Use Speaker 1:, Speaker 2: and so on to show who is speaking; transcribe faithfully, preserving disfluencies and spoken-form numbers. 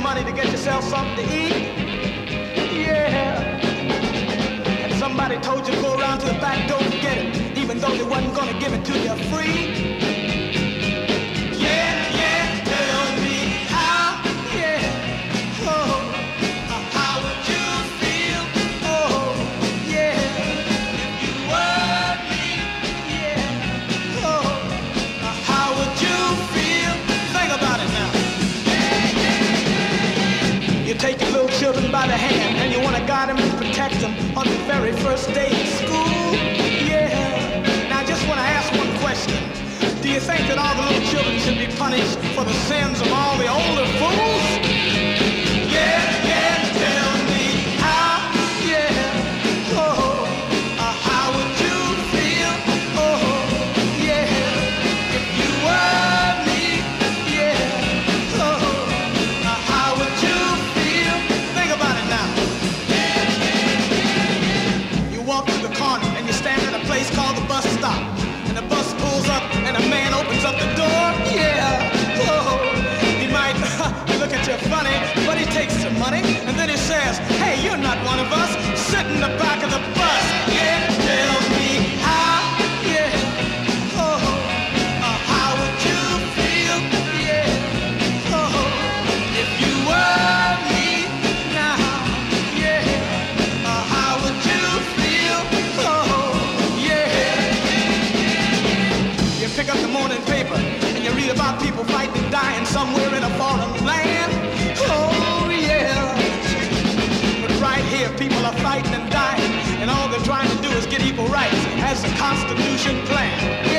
Speaker 1: money to get yourself something to eat? Yeah. And somebody told you to go around to the back door and get it, even though they wasn't gonna give it to you free? Yeah, yeah, tell me how, yeah, oh, uh, how would you feel, oh, yeah, if you were me, yeah, oh, uh, how would you feel? Think about it now. You take your little children by the hand and you want to guide them and protect them on the very first day of school. Yeah. Now I just want to ask one question. Do you think that all the little children should be punished for the sins of all the older fools? Yeah, yeah, tell me how, yeah, oh, uh, how would you feel, oh, yeah, if you were me, yeah, oh, uh, how would you feel? Think about it now. You walk to the corner and you stand at a place called the bus stop, and the bus pulls up and a man opens up the door, yeah, oh, he might look at you funny, but he takes some money, and then he says, hey, you're not one of us, sit in the back of the bus, yeah, tell me how, yeah, oh, uh, how would you feel, yeah, oh, if you were me now, yeah, uh, how would you feel, oh, yeah. You pick up the morning paper and you read about people fighting and dying somewhere in a foreign land. Oh yeah. But right here people are fighting and dying, and all they're trying to do is get equal rights as the Constitution planned. Yeah.